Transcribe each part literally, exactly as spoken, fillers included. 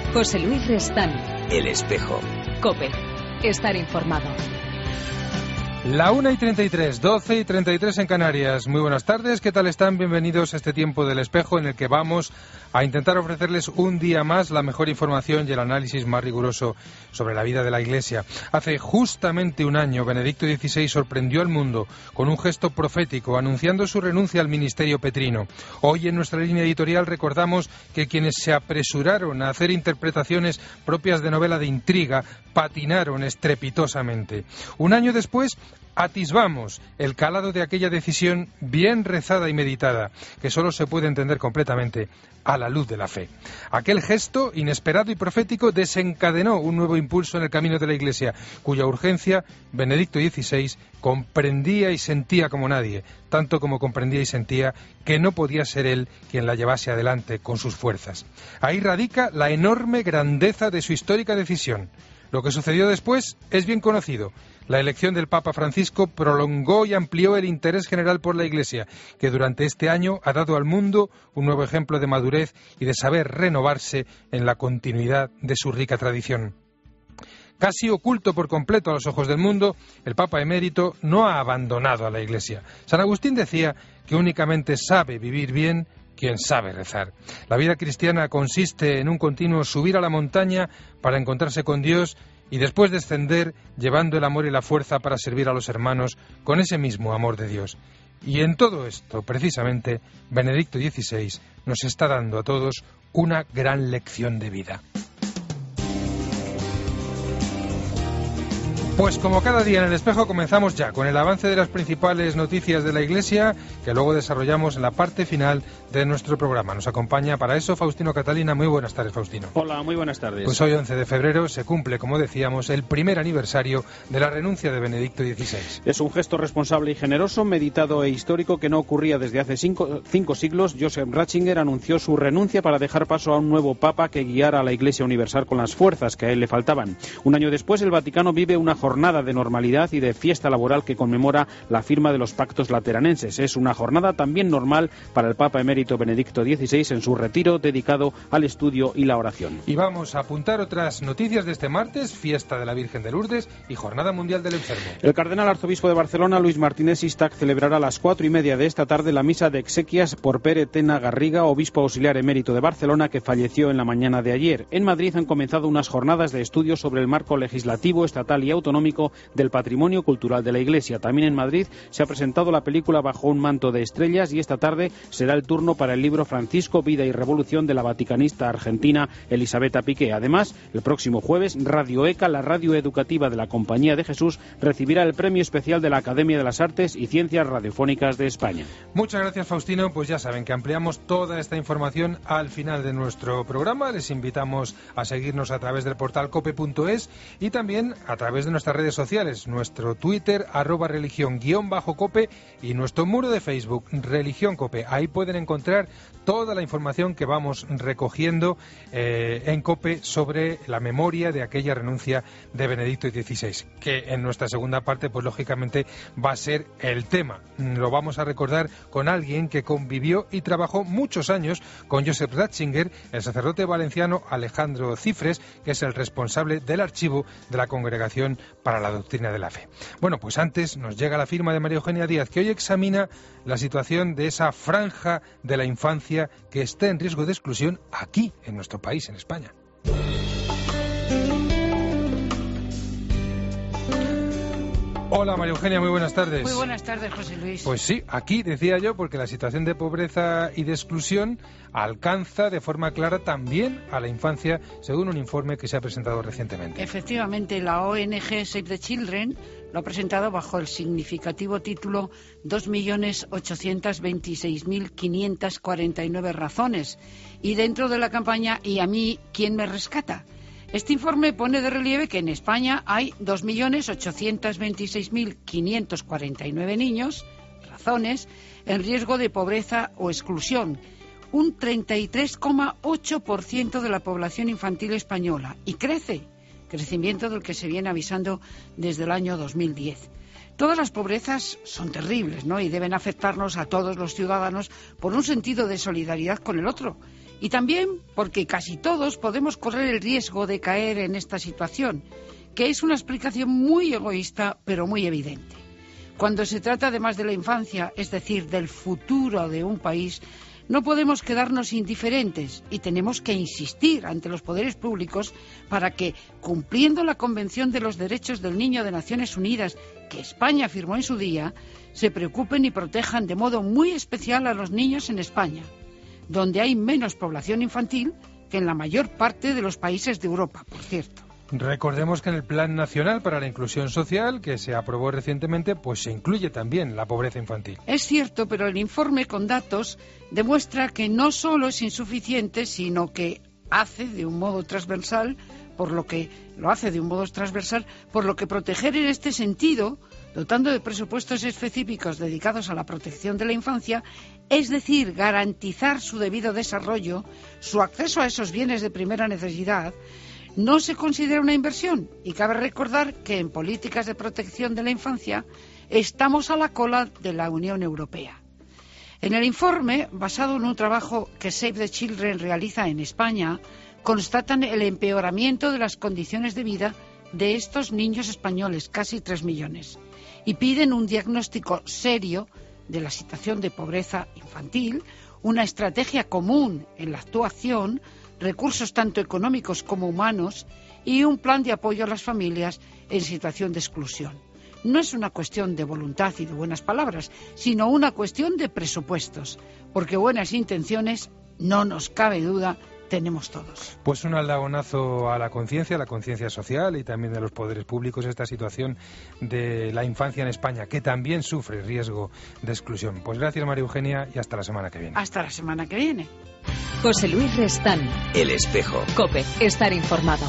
José Luis Restán. El Espejo. COPE. Estar informado. La una y treinta y tres, doce y treinta y tres en Canarias. Muy buenas tardes, ¿qué tal están? Bienvenidos a este tiempo del Espejo en el que vamos a intentar ofrecerles un día más la mejor información y el análisis más riguroso sobre la vida de la Iglesia. Hace justamente un año, Benedicto dieciséis sorprendió al mundo con un gesto profético, anunciando su renuncia al ministerio petrino. Hoy en nuestra línea editorial recordamos que quienes se apresuraron a hacer interpretaciones propias de novela de intriga patinaron estrepitosamente. Un año después, atisbamos el calado de aquella decisión bien rezada y meditada, que solo se puede entender completamente a la luz de la fe. Aquel gesto, inesperado y profético, desencadenó un nuevo impulso en el camino de la Iglesia, cuya urgencia Benedicto dieciséis comprendía y sentía como nadie, tanto como comprendía y sentía que no podía ser él quien la llevase adelante con sus fuerzas. Ahí radica la enorme grandeza de su histórica decisión. Lo que sucedió después es bien conocido. La elección del Papa Francisco prolongó y amplió el interés general por la Iglesia, que durante este año ha dado al mundo un nuevo ejemplo de madurez y de saber renovarse en la continuidad de su rica tradición. Casi oculto por completo a los ojos del mundo, el Papa emérito no ha abandonado a la Iglesia. San Agustín decía que únicamente sabe vivir bien quien sabe rezar. La vida cristiana consiste en un continuo subir a la montaña para encontrarse con Dios y después descender llevando el amor y la fuerza para servir a los hermanos con ese mismo amor de Dios. Y en todo esto, precisamente, Benedicto dieciséis nos está dando a todos una gran lección de vida. Pues como cada día en el Espejo comenzamos ya con el avance de las principales noticias de la Iglesia que luego desarrollamos en la parte final de nuestro programa. Nos acompaña para eso Faustino Catalina. Muy buenas tardes, Faustino. Hola, muy buenas tardes. Pues hoy, once de febrero, se cumple, como decíamos, el primer aniversario de la renuncia de Benedicto dieciséis. Es un gesto responsable y generoso, meditado e histórico que no ocurría desde hace cinco, cinco siglos. Joseph Ratzinger anunció su renuncia para dejar paso a un nuevo papa que guiara a la Iglesia Universal con las fuerzas que a él le faltaban. Un año después, el Vaticano vive una jornada de normalidad y de fiesta laboral que conmemora la firma de los pactos lateranenses. Es una jornada también normal para el Papa emérito Benedicto dieciséis en su retiro dedicado al estudio y la oración. Y vamos a apuntar otras noticias de este martes: fiesta de la Virgen de Lourdes y Jornada Mundial del Enfermo. El cardenal arzobispo de Barcelona, Luis Martínez Istac, celebrará a las cuatro y media de esta tarde la misa de exequias por Pere Tena Garriga, obispo auxiliar emérito de Barcelona, que falleció en la mañana de ayer. En Madrid han comenzado unas jornadas de estudio sobre el marco legislativo, estatal y autonómico del patrimonio cultural de la Iglesia. También en Madrid se ha presentado la película Bajo un manto de estrellas y esta tarde será el turno para el libro Francisco, Vida y Revolución de la vaticanista argentina Elisabetta Piqué. Además, el próximo jueves, Radio ECA, la radio educativa de la Compañía de Jesús, recibirá el premio especial de la Academia de las Artes y Ciencias Radiofónicas de España. Muchas gracias, Faustino. Pues ya saben que ampliamos toda esta información al final de nuestro programa. Les invitamos a seguirnos a través del portal cope punto es y también a través de nuestras redes sociales, nuestro Twitter, arroba religión guión bajo cope, y nuestro muro de Facebook, Religión Cope. Ahí pueden encontrar toda la información que vamos recogiendo eh, en COPE sobre la memoria de aquella renuncia de Benedicto dieciséis, que en nuestra segunda parte, pues lógicamente va a ser el tema. Lo vamos a recordar con alguien que convivió y trabajó muchos años con Joseph Ratzinger, el sacerdote valenciano Alejandro Cifres, que es el responsable del archivo de la Congregación para la Doctrina de la Fe. Bueno, pues antes nos llega la firma de María Eugenia Díaz, que hoy examina la situación de esa franja de la infancia que está en riesgo de exclusión aquí, en nuestro país, en España. Hola María Eugenia, muy buenas tardes. Muy buenas tardes, José Luis. Pues sí, aquí decía yo, porque la situación de pobreza y de exclusión alcanza de forma clara también a la infancia, según un informe que se ha presentado recientemente. Efectivamente, la O N G Save the Children lo ha presentado bajo el significativo título dos millones ochocientos veintiséis mil quinientas cuarenta y nueve razones, y dentro de la campaña ¿Y a mí quién me rescata? Este informe pone de relieve que en España hay dos millones ochocientos veintiséis mil quinientos cuarenta y nueve niños, razones, en riesgo de pobreza o exclusión, un treinta y tres coma ocho por ciento de la población infantil española, y crece, crecimiento del que se viene avisando desde el año dos mil diez. Todas las pobrezas son terribles, ¿no?, y deben afectarnos a todos los ciudadanos por un sentido de solidaridad con el otro. Y también porque casi todos podemos correr el riesgo de caer en esta situación, que es una explicación muy egoísta, pero muy evidente. Cuando se trata además de la infancia, es decir, del futuro de un país, no podemos quedarnos indiferentes y tenemos que insistir ante los poderes públicos para que, cumpliendo la Convención de los Derechos del Niño de Naciones Unidas, que España firmó en su día, se preocupen y protejan de modo muy especial a los niños en España, donde hay menos población infantil que en la mayor parte de los países de Europa, por cierto. Recordemos que en el Plan Nacional para la Inclusión Social, que se aprobó recientemente, pues se incluye también la pobreza infantil. Es cierto, pero el informe con datos demuestra que no solo es insuficiente, sino que hace de un modo transversal, por lo que lo hace de un modo transversal, por lo que proteger en este sentido, dotando de presupuestos específicos dedicados a la protección de la infancia, es decir, garantizar su debido desarrollo, su acceso a esos bienes de primera necesidad, no se considera una inversión, y cabe recordar que en políticas de protección de la infancia estamos a la cola de la Unión Europea. En el informe, basado en un trabajo que Save the Children realiza en España, constatan el empeoramiento de las condiciones de vida de estos niños españoles, casi tres millones, y piden un diagnóstico serio de la situación de pobreza infantil, una estrategia común en la actuación, recursos tanto económicos como humanos y un plan de apoyo a las familias en situación de exclusión. No es una cuestión de voluntad y de buenas palabras, sino una cuestión de presupuestos, porque buenas intenciones, no nos cabe duda, tenemos todos. Pues un aldabonazo a la conciencia, a la conciencia social y también de los poderes públicos, esta situación de la infancia en España, que también sufre riesgo de exclusión. Pues gracias, María Eugenia, y hasta la semana que viene. Hasta la semana que viene. José Luis Restán. El Espejo. COPE. Estar informado.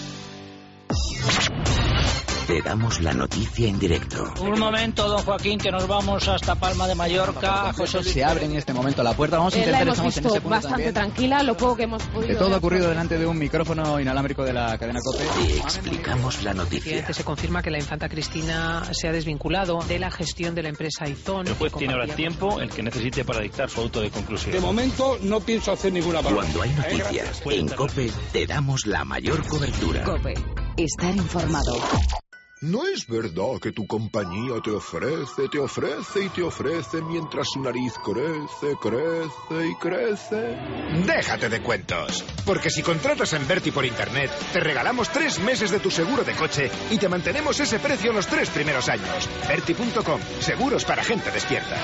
Te damos la noticia en directo. Un momento, don Joaquín, que nos vamos hasta Palma de Mallorca. José Luis. Se abre en este momento la puerta. Vamos a intentar, eh, la hemos estamos visto en ese punto bastante también. tranquila, lo poco que hemos podido. De todo ha ocurrido delante de un micrófono inalámbrico de la cadena COPE. Te explicamos la noticia. Se confirma que la infanta Cristina se ha desvinculado de la gestión de la empresa Aizón. El juez tiene ahora el tiempo el que necesite para dictar su auto de conclusión. De momento no pienso hacer ninguna palabra. Cuando hay noticias, en COPE te damos la mayor cobertura. COPE. Estar informado. ¿No es verdad que tu compañía te ofrece, te ofrece y te ofrece mientras su nariz crece, crece y crece? Déjate de cuentos, porque si contratas en Berti por internet, te regalamos tres meses de tu seguro de coche y te mantenemos ese precio los tres primeros años. Berti punto com, seguros para gente despierta.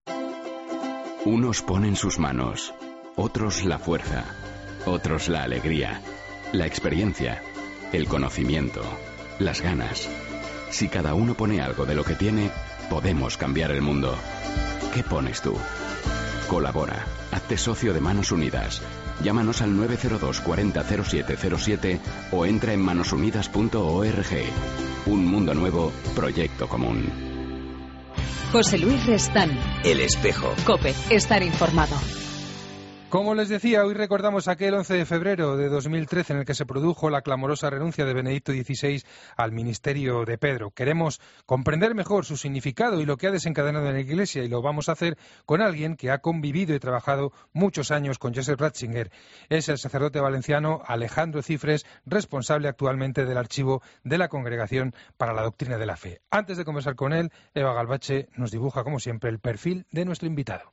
Unos ponen sus manos, otros la fuerza, otros la alegría, la experiencia, el conocimiento, las ganas. Si cada uno pone algo de lo que tiene, podemos cambiar el mundo. ¿Qué pones tú? Colabora. Hazte socio de Manos Unidas. Llámanos al nueve cero dos cuarenta cero siete cero siete o entra en manos unidas punto org. Un mundo nuevo, proyecto común. José Luis Restán. El Espejo. COPE. Estar informado. Como les decía, hoy recordamos aquel once de febrero de dos mil trece en el que se produjo la clamorosa renuncia de Benedicto dieciséis al ministerio de Pedro. Queremos comprender mejor su significado y lo que ha desencadenado en la Iglesia, y lo vamos a hacer con alguien que ha convivido y trabajado muchos años con Joseph Ratzinger. Es el sacerdote valenciano Alejandro Cifres, responsable actualmente del archivo de la Congregación para la Doctrina de la Fe. Antes de conversar con él, Eva Galbache nos dibuja, como siempre, el perfil de nuestro invitado.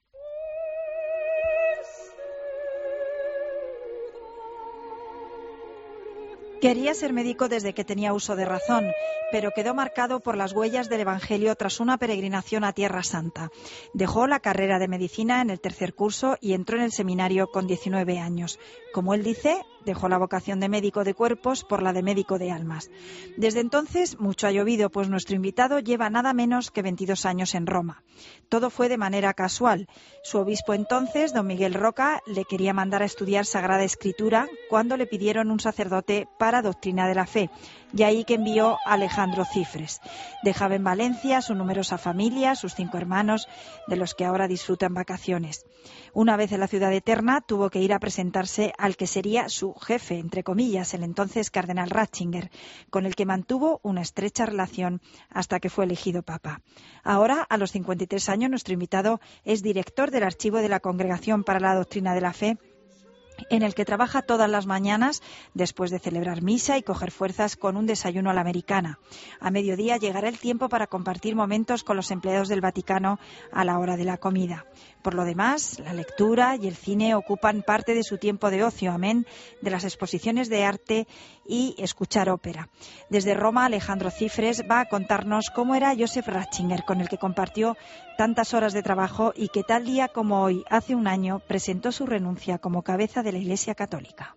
Quería ser médico desde que tenía uso de razón, pero quedó marcado por las huellas del Evangelio tras una peregrinación a Tierra Santa. Dejó la carrera de medicina en el tercer curso y entró en el seminario con diecinueve años. Como él dice, dejó la vocación de médico de cuerpos por la de médico de almas. Desde entonces, mucho ha llovido, pues nuestro invitado lleva nada menos que veintidós años en Roma. Todo fue de manera casual. Su obispo entonces, don Miguel Roca, le quería mandar a estudiar Sagrada Escritura cuando le pidieron un sacerdote para Doctrina de la Fe, y ahí que envió a Alejandro Cifres. Dejaba en Valencia su numerosa familia, sus cinco hermanos, de los que ahora disfrutan vacaciones. Una vez en la ciudad eterna, tuvo que ir a presentarse al que sería su jefe, entre comillas, el entonces cardenal Ratzinger, con el que mantuvo una estrecha relación hasta que fue elegido papa. Ahora, a los cincuenta y tres años, nuestro invitado es director del archivo de la Congregación para la Doctrina de la Fe en el que trabaja todas las mañanas después de celebrar misa y coger fuerzas con un desayuno a la americana. A mediodía llegará el tiempo para compartir momentos con los empleados del Vaticano a la hora de la comida. Por lo demás, la lectura y el cine ocupan parte de su tiempo de ocio, amén de las exposiciones de arte y escuchar ópera. Desde Roma, Alejandro Cifres va a contarnos cómo era Joseph Ratzinger, con el que compartió tantas horas de trabajo y que tal día como hoy, hace un año, presentó su renuncia como cabeza de la Iglesia Católica.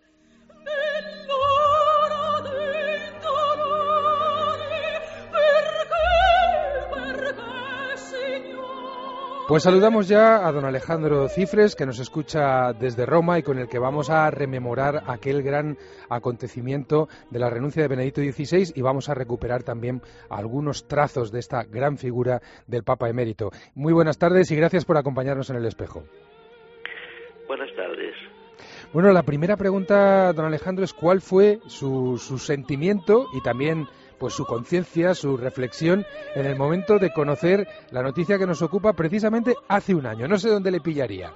Pues saludamos ya a don Alejandro Cifres, que nos escucha desde Roma y con el que vamos a rememorar aquel gran acontecimiento de la renuncia de Benedicto dieciséis y vamos a recuperar también algunos trazos de esta gran figura del Papa emérito. Muy buenas tardes y gracias por acompañarnos en El Espejo. Buenas tardes. Bueno, la primera pregunta, don Alejandro, es cuál fue su, su sentimiento y también pues su conciencia, su reflexión en el momento de conocer la noticia que nos ocupa precisamente hace un año. No sé dónde le pillaría.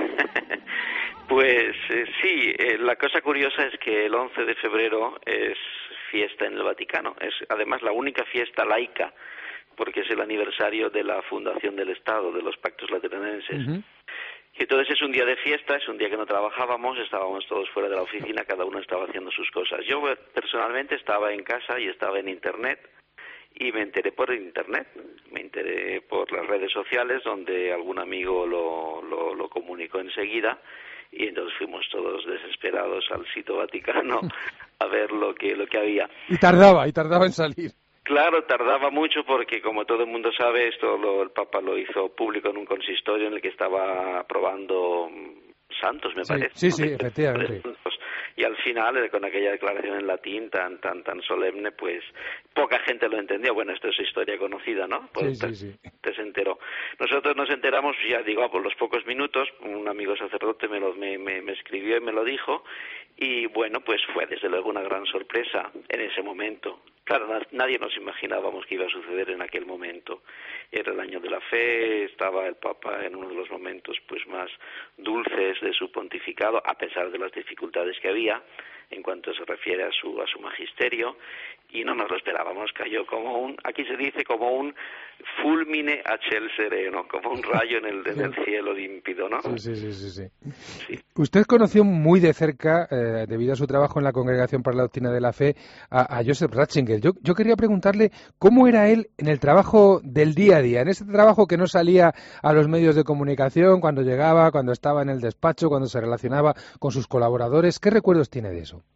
Pues eh, sí, eh, la cosa curiosa es que el once de febrero es fiesta en el Vaticano. Es además la única fiesta laica, porque es el aniversario de la fundación del Estado, de los Pactos Lateranenses. Uh-huh. Y entonces es un día de fiesta, es un día que no trabajábamos, estábamos todos fuera de la oficina, cada uno estaba haciendo sus cosas. Yo personalmente estaba en casa y estaba en Internet y me enteré por Internet, me enteré por las redes sociales donde algún amigo lo, lo, lo comunicó enseguida y entonces fuimos todos desesperados al sitio Vaticano a ver lo que, lo que había. Y tardaba, y tardaba en salir. Claro, tardaba mucho porque, como todo el mundo sabe, esto lo, el Papa lo hizo público en un consistorio en el que estaba aprobando santos, me sí, parece. Sí, sí, efectivamente. Y al final, con aquella declaración en latín tan tan tan solemne, pues poca gente lo entendió. Bueno, esto es historia conocida, ¿no? Pues sí, sí, sí. Te se enteró. Nosotros nos enteramos, ya digo, por los pocos minutos, un amigo sacerdote me, lo, me, me, me escribió y me lo dijo, y bueno, pues fue desde luego una gran sorpresa en ese momento. Claro, nadie nos imaginábamos que iba a suceder en aquel momento. Era el año de la fe, estaba el Papa en uno de los momentos pues más dulces de su pontificado, a pesar de las dificultades que había en cuanto se refiere a su a su magisterio, y no nos lo esperábamos, cayó como un, aquí se dice como un fulmine a ciel sereno, como un rayo en el, en el cielo límpido, ¿no? Sí, sí, sí, sí, sí. sí. Usted conoció muy de cerca, eh, debido a su trabajo en la Congregación para la Doctrina de la Fe, a, a Joseph Ratzinger. Yo, yo quería preguntarle cómo era él en el trabajo del día a día, en ese trabajo que no salía a los medios de comunicación, cuando llegaba, cuando estaba en el despacho, cuando se relacionaba con sus colaboradores. ¿Qué recuerdos tiene de eso?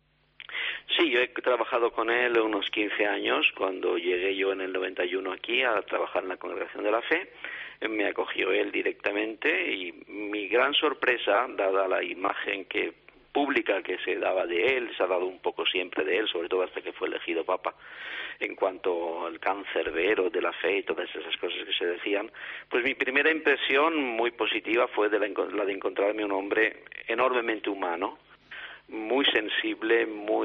Sí, yo he trabajado con él unos quince años, cuando llegué yo en el noventa y uno aquí a trabajar en la Congregación de la Fe. Me acogió él directamente y mi gran sorpresa, dada la imagen que pública que se daba de él, se ha dado un poco siempre de él, sobre todo hasta que fue elegido Papa, en cuanto al cancerbero de la fe y todas esas cosas que se decían, pues mi primera impresión muy positiva fue de la, la de encontrarme un hombre enormemente humano, muy sensible,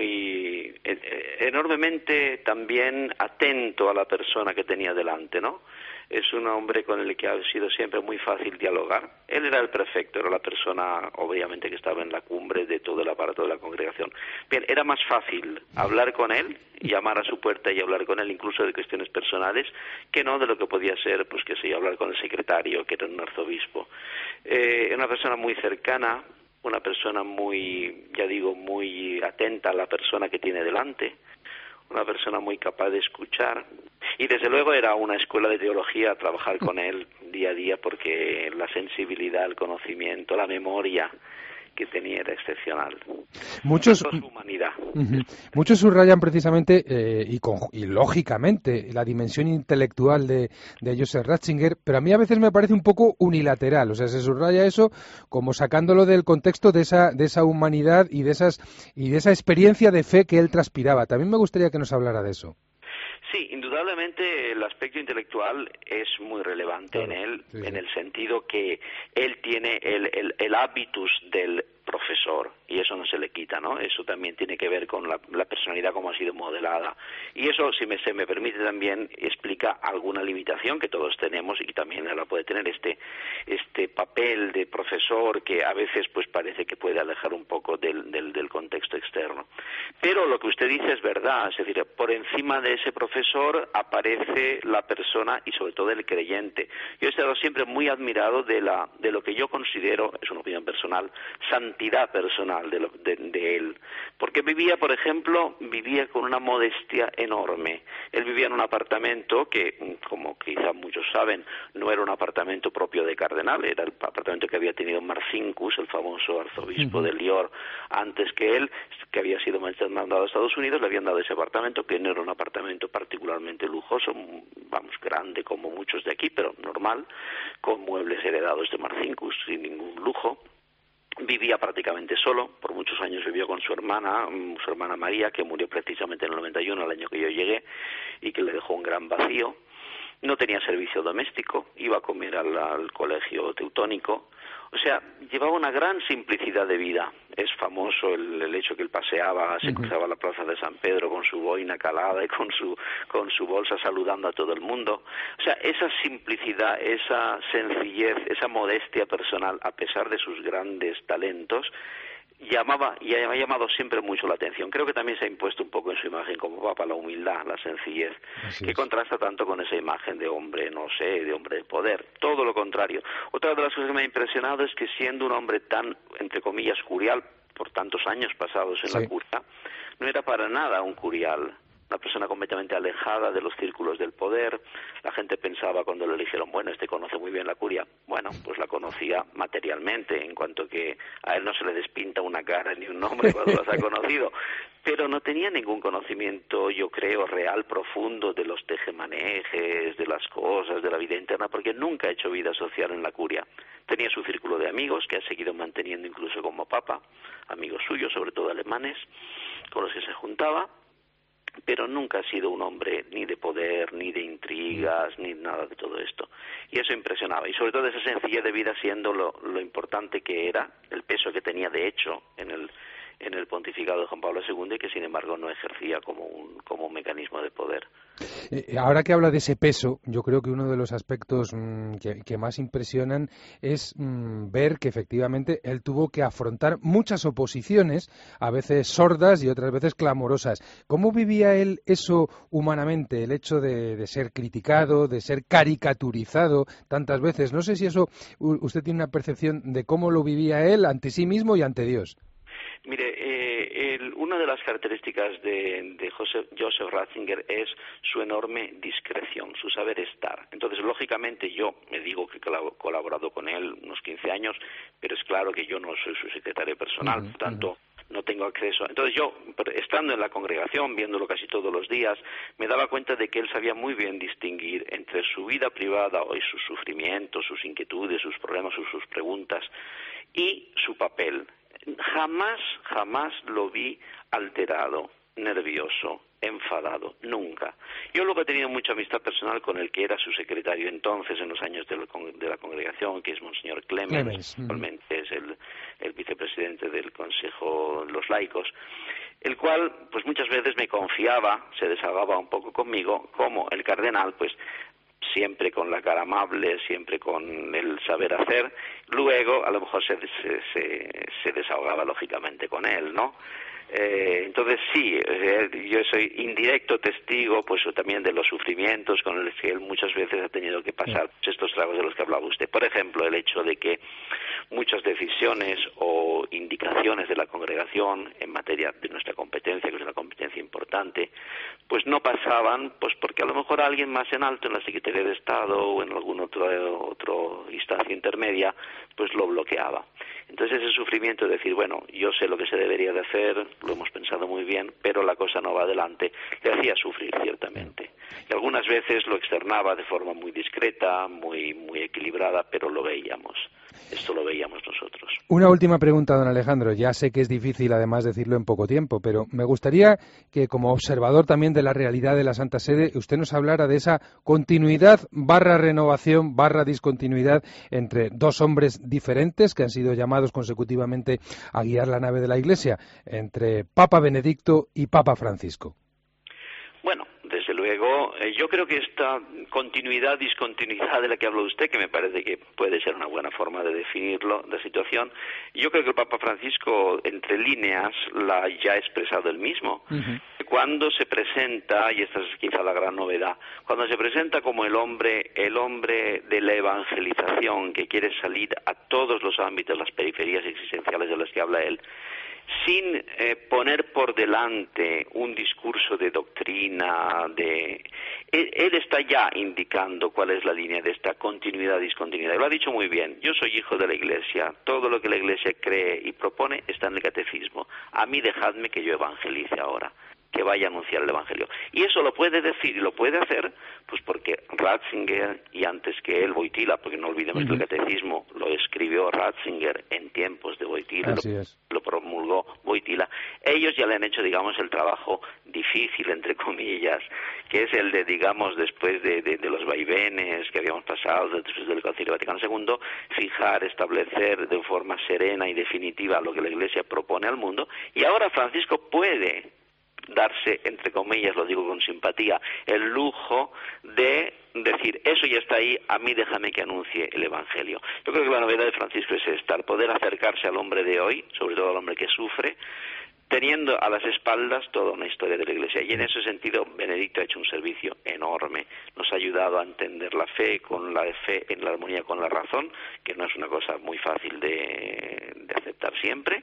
muy eh, enormemente también atento a la persona que tenía delante, ¿no? Es un hombre con el que ha sido siempre muy fácil dialogar. Él era el prefecto, era la persona, obviamente, que estaba en la cumbre de todo el aparato de la congregación. Bien, era más fácil hablar con él, llamar a su puerta y hablar con él, incluso de cuestiones personales, que no de lo que podía ser, pues que sé, hablar con el secretario, que era un arzobispo. Eh, una persona muy cercana, una persona muy, ya digo, muy atenta a la persona que tiene delante, una persona muy capaz de escuchar, y desde luego era una escuela de teología trabajar con él día a día, porque la sensibilidad, el conocimiento, la memoria que tenía era excepcional. Muchos, su humanidad. Uh-huh. Muchos subrayan precisamente eh, y, con, y lógicamente la dimensión intelectual de, de Joseph Ratzinger, pero a mí a veces me parece un poco unilateral, o sea, se subraya eso como sacándolo del contexto de esa de esa humanidad y de esas y de esa experiencia de fe que él transpiraba. También me gustaría que nos hablara de eso. Sí, indudablemente el aspecto intelectual es muy relevante claro, en él, sí, sí. en el sentido que él tiene el, el, el hábitus del profesor, y es eso no se le quita, ¿no? Eso también tiene que ver con la, la personalidad como ha sido modelada. Y eso, si me, se me permite también, explica alguna limitación que todos tenemos y que también la puede tener este, este papel de profesor que a veces pues parece que puede alejar un poco del, del, del contexto externo. Pero lo que usted dice es verdad, es decir, por encima de ese profesor aparece la persona y sobre todo el creyente. Yo he estado siempre muy admirado de, la, de lo que yo considero, es una opinión personal, santidad personal de, lo, de, de él. Porque vivía, por ejemplo, vivía con una modestia enorme. Él vivía en un apartamento que, como quizá muchos saben, no era un apartamento propio de cardenal, era el apartamento que había tenido Marcinkus, el famoso arzobispo uh-huh. de Lior, antes que él, que había sido mandado a Estados Unidos, le habían dado ese apartamento, que no era un apartamento particularmente lujoso, vamos, grande como muchos de aquí, pero normal, con muebles heredados de Marcinkus, sin ningún lujo. Vivía prácticamente solo, por muchos años vivió con su hermana, su hermana María, que murió precisamente en el noventa y uno, el año que yo llegué, y que le dejó un gran vacío. No tenía servicio doméstico, iba a comer al, al colegio teutónico, o sea, llevaba una gran simplicidad de vida. Es famoso el, el hecho que él paseaba, se cruzaba la plaza de San Pedro con su boina calada y con su, con su bolsa saludando a todo el mundo. O sea, esa simplicidad, esa sencillez, esa modestia personal, a pesar de sus grandes talentos, llamaba y ha llamado siempre mucho la atención. Creo que también se ha impuesto un poco en su imagen como papa la humildad, la sencillez, Así que es. contrasta tanto con esa imagen de hombre, no sé, de hombre de poder. Todo lo contrario. Otra de las cosas que me ha impresionado es que siendo un hombre tan, entre comillas, curial, por tantos años pasados en sí. la curia, no era para nada un curial. Una persona completamente alejada de los círculos del poder. La gente pensaba cuando le dijeron, bueno, este conoce muy bien la curia. Bueno, pues la conocía materialmente, en cuanto que a él no se le despinta una cara ni un nombre cuando las ha conocido. Pero no tenía ningún conocimiento, yo creo, real, profundo de los tejemanejes, de las cosas, de la vida interna, porque nunca ha hecho vida social en la curia. Tenía su círculo de amigos, que ha seguido manteniendo incluso como papa, amigos suyos, sobre todo alemanes, con los que se juntaba, pero nunca ha sido un hombre ni de poder, ni de intrigas, ni nada de todo esto. Y eso impresionaba. Y sobre todo esa sencillez de vida siendo lo, lo importante que era, el peso que tenía de hecho en el, en el pontificado de Juan Pablo segundo y que sin embargo no ejercía como un, como un mecanismo de poder. Eh, ahora que habla de ese peso, yo creo que uno de los aspectos mmm, que, que más impresionan es mmm, ver que efectivamente él tuvo que afrontar muchas oposiciones, a veces sordas y otras veces clamorosas. ¿Cómo vivía él eso humanamente, el hecho de, de ser criticado, de ser caricaturizado tantas veces? No sé si eso usted tiene una percepción de cómo lo vivía él ante sí mismo y ante Dios. Mire, eh, el, una de las características de, de Joseph, Joseph Ratzinger es su enorme discreción, su saber estar. Entonces, lógicamente, yo me digo que he colaborado con él unos quince años, pero es claro que yo no soy su secretario personal, uh-huh, por tanto, uh-huh. no tengo acceso. Entonces, yo, estando en la congregación, viéndolo casi todos los días, me daba cuenta de que él sabía muy bien distinguir entre su vida privada y sus sufrimientos, sus inquietudes, sus problemas, sus, sus preguntas, y su papel. Jamás, jamás lo vi alterado, nervioso, enfadado, nunca. Yo luego he tenido mucha amistad personal con el que era su secretario entonces, en los años de la, de la congregación, que es Monseñor Clemens, actualmente es el, el vicepresidente del Consejo de los Laicos, el cual, pues muchas veces me confiaba, se desahogaba un poco conmigo, como el cardenal, pues, siempre con la cara amable, siempre con el saber hacer, luego a lo mejor se, se, se, se desahogaba lógicamente con él, ¿no? Eh, entonces sí, eh, yo soy indirecto testigo pues también de los sufrimientos con los que él muchas veces ha tenido que pasar pues, estos tragos de los que hablaba usted. Por ejemplo, el hecho de que muchas decisiones o indicaciones de la congregación en materia de nuestra competencia, que es una competencia importante, pues no pasaban, pues porque a lo mejor alguien más en alto, en la Secretaría de Estado o en algún otro, otro instancia intermedia, pues lo bloqueaba. Entonces ese sufrimiento de decir, bueno, yo sé lo que se debería de hacer, lo hemos pensado muy bien, pero la cosa no va adelante, le hacía sufrir ciertamente. Y algunas veces lo externaba de forma muy discreta, muy, muy equilibrada, pero lo veíamos. Esto lo veíamos nosotros. Una última pregunta, don Alejandro. Ya sé que es difícil, además, decirlo en poco tiempo, pero me gustaría que, como observador también de la realidad de la Santa Sede, usted nos hablara de esa continuidad barra renovación barra discontinuidad entre dos hombres diferentes que han sido llamados consecutivamente a guiar la nave de la Iglesia, entre Papa Benedicto y Papa Francisco. Bueno, desde luego, eh, yo creo que esta continuidad, discontinuidad de la que habló usted, que me parece que puede ser una buena forma de definirlo, de situación, yo creo que el Papa Francisco, entre líneas, la ya ha expresado él mismo. Uh-huh. Cuando se presenta, y esta es quizá la gran novedad, cuando se presenta como el hombre, el hombre de la evangelización, que quiere salir a todos los ámbitos, las periferias existenciales de las que habla él, sin eh, poner por delante un discurso de doctrina, de él, él está ya indicando cuál es la línea de esta continuidad, discontinuidad. Lo ha dicho muy bien. Yo soy hijo de la Iglesia. Todo lo que la Iglesia cree y propone está en el catecismo. A mí dejadme que yo evangelice ahora, que vaya a anunciar el Evangelio. Y eso lo puede decir y lo puede hacer, pues porque Ratzinger, y antes que él Wojtyla, porque no olvidemos uh-huh. que el catecismo lo escribió Ratzinger en tiempos de Wojtyla, lo, lo promulgó Wojtyla, ellos ya le han hecho, digamos, el trabajo difícil, entre comillas, que es el de, digamos, después de, de, de los vaivenes que habíamos pasado, después del Concilio Vaticano segundo, fijar, establecer de forma serena y definitiva lo que la Iglesia propone al mundo, y ahora Francisco puede darse, entre comillas, lo digo con simpatía, el lujo de decir, eso ya está ahí, a mí déjame que anuncie el Evangelio. Yo creo que la novedad de Francisco es esta, el poder acercarse al hombre de hoy, sobre todo al hombre que sufre, teniendo a las espaldas toda una historia de la Iglesia. Y en ese sentido, Benedicto ha hecho un servicio enorme. Nos ha ayudado a entender la fe, con la fe en la armonía con la razón, que no es una cosa muy fácil de, de aceptar siempre.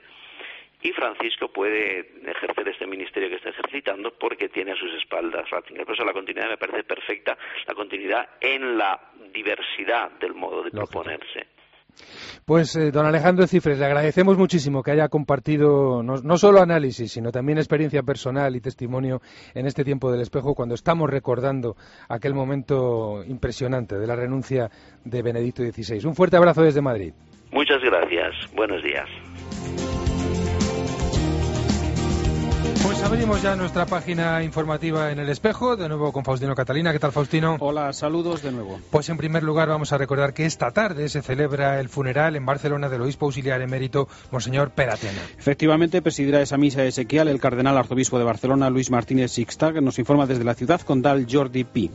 Y Francisco puede ejercer este ministerio que está ejercitando porque tiene a sus espaldas Ratzinger. Por eso la continuidad me parece perfecta, la continuidad en la diversidad del modo de Lógico. Proponerse. Pues, eh, don Alejandro Cifres, le agradecemos muchísimo que haya compartido no, no solo análisis, sino también experiencia personal y testimonio en este tiempo del espejo, cuando estamos recordando aquel momento impresionante de la renuncia de Benedicto dieciséis. Un fuerte abrazo desde Madrid. Muchas gracias. Buenos días. Pues abrimos ya nuestra página informativa en El Espejo, de nuevo con Faustino Catalina. ¿Qué tal, Faustino? Hola, saludos de nuevo. Pues en primer lugar vamos a recordar que esta tarde se celebra el funeral en Barcelona del obispo auxiliar emérito, Monseñor Peratena. Efectivamente, presidirá esa misa esequial el cardenal arzobispo de Barcelona, Luis Martínez Sixtag, nos informa desde la ciudad condal Jordi Pi.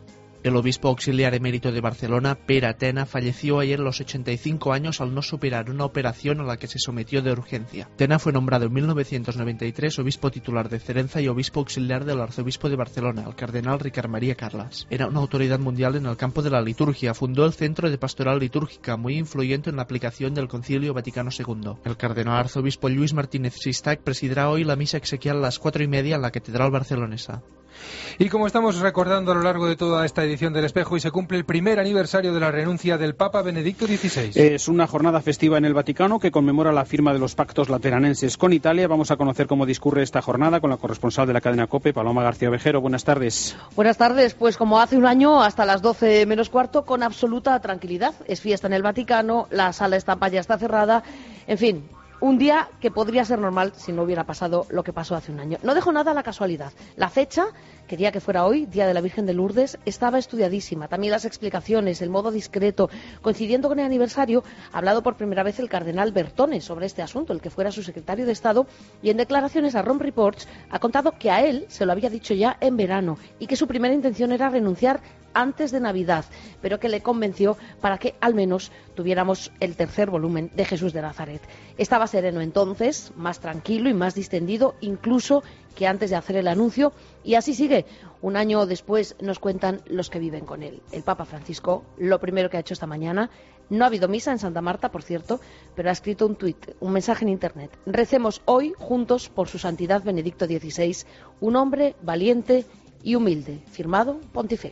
El obispo auxiliar emérito de Barcelona, Peratena, falleció ayer a los ochenta y cinco años al no superar una operación a la que se sometió de urgencia. Tena fue nombrado en mil novecientos noventa y tres obispo titular de Cerenza y obispo auxiliar del arzobispo de Barcelona, el cardenal Ricard María Carlas. Era una autoridad mundial en el campo de la liturgia. Fundó el Centro de Pastoral Litúrgica, muy influyente en la aplicación del Concilio Vaticano segundo. El cardenal arzobispo Luis Martínez Sixtag presidirá hoy la misa exequial a las cuatro y media en la Catedral Barcelonesa. Y como estamos recordando a lo largo de toda esta edición del Espejo, y se cumple el primer aniversario de la renuncia del Papa Benedicto dieciséis. Es una jornada festiva en el Vaticano que conmemora la firma de los pactos lateranenses con Italia. Vamos a conocer cómo discurre esta jornada con la corresponsal de la cadena COPE, Paloma García Ovejero. Buenas tardes. Buenas tardes. Pues como hace un año, hasta las doce menos cuarto, con absoluta tranquilidad. Es fiesta en el Vaticano, la sala Estampa ya está cerrada, en fin... Un día que podría ser normal si no hubiera pasado lo que pasó hace un año. No dejo nada a la casualidad. La fecha, quería que fuera hoy, Día de la Virgen de Lourdes, estaba estudiadísima. También las explicaciones, el modo discreto. Coincidiendo con el aniversario, ha hablado por primera vez el cardenal Bertone sobre este asunto, el que fuera su secretario de Estado, y en declaraciones a Rome Reports ha contado que a él se lo había dicho ya en verano y que su primera intención era renunciar antes de Navidad, pero que le convenció para que al menos tuviéramos el tercer volumen de Jesús de Nazaret. Estaba sereno entonces, más tranquilo y más distendido incluso que antes de hacer el anuncio, y así sigue. Un año después nos cuentan los que viven con él. El Papa Francisco, lo primero que ha hecho esta mañana, no ha habido misa en Santa Marta, por cierto, pero ha escrito un tuit, un mensaje en internet. Recemos hoy juntos por su santidad Benedicto dieciséis, un hombre valiente y humilde. Firmado Pontifex.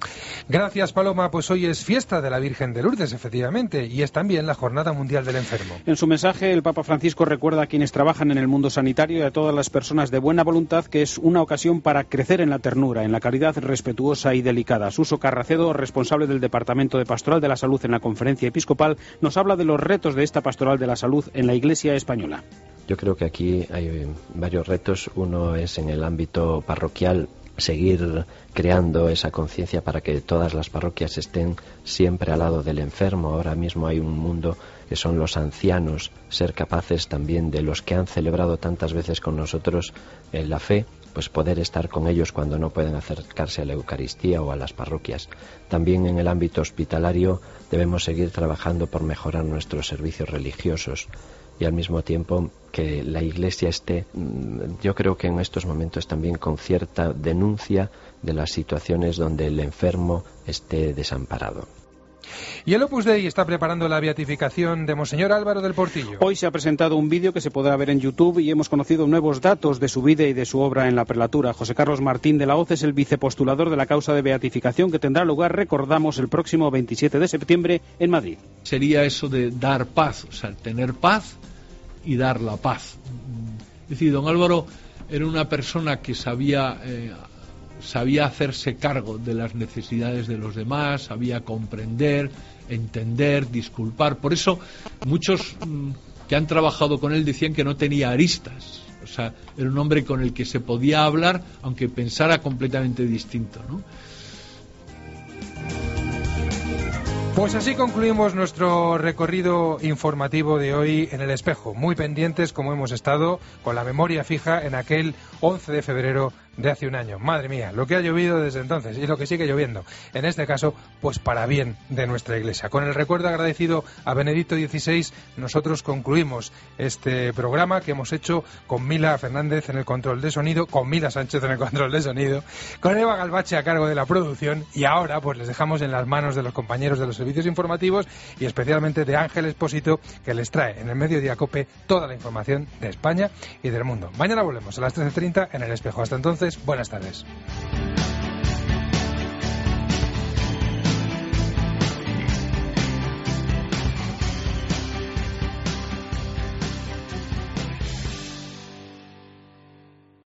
Gracias, Paloma. Pues hoy es fiesta de la Virgen de Lourdes, efectivamente, y es también la Jornada Mundial del Enfermo. En su mensaje, el Papa Francisco recuerda a quienes trabajan en el mundo sanitario y a todas las personas de buena voluntad que es una ocasión para crecer en la ternura, en la caridad respetuosa y delicada. Suso Carracedo, responsable del Departamento de Pastoral de la Salud en la Conferencia Episcopal, nos habla de los retos de esta Pastoral de la Salud en la Iglesia española. Yo creo que aquí hay varios retos. Uno es en el ámbito parroquial, seguir creando esa conciencia para que todas las parroquias estén siempre al lado del enfermo. Ahora mismo hay un mundo que son los ancianos, ser capaces también de los que han celebrado tantas veces con nosotros en la fe, pues poder estar con ellos cuando no pueden acercarse a la Eucaristía o a las parroquias. También en el ámbito hospitalario debemos seguir trabajando por mejorar nuestros servicios religiosos y al mismo tiempo que la Iglesia esté, yo creo que en estos momentos también con cierta denuncia de las situaciones donde el enfermo esté desamparado. Y el Opus Dei está preparando la beatificación de Monseñor Álvaro del Portillo. Hoy se ha presentado un vídeo que se podrá ver en YouTube y hemos conocido nuevos datos de su vida y de su obra en la prelatura. José Carlos Martín de la Hoz es el vicepostulador de la causa de beatificación que tendrá lugar, recordamos, el próximo veintisiete de septiembre en Madrid. Sería eso de dar paz, o sea, tener paz y dar la paz. Es decir, don Álvaro era una persona que sabía... Eh, sabía hacerse cargo de las necesidades de los demás, sabía comprender, entender, disculpar. Por eso muchos mmm, que han trabajado con él decían que no tenía aristas. O sea, era un hombre con el que se podía hablar aunque pensara completamente distinto, ¿no? Pues así concluimos nuestro recorrido informativo de hoy en El Espejo, muy pendientes como hemos estado, con la memoria fija en aquel once de febrero de hace un año. Madre mía, lo que ha llovido desde entonces y lo que sigue lloviendo, en este caso, pues para bien de nuestra Iglesia. Con el recuerdo agradecido a Benedicto dieciséis, nosotros concluimos este programa que hemos hecho con Mila Fernández en el control de sonido, con Mila Sánchez en el control de sonido, con Eva Galvache a cargo de la producción, y ahora pues les dejamos en las manos de los compañeros de los servicios informativos y especialmente de Ángel Expósito, que les trae en el Mediodía COPE toda la información de España y del mundo. Mañana volvemos a las trece treinta en El Espejo. Hasta entonces, buenas tardes.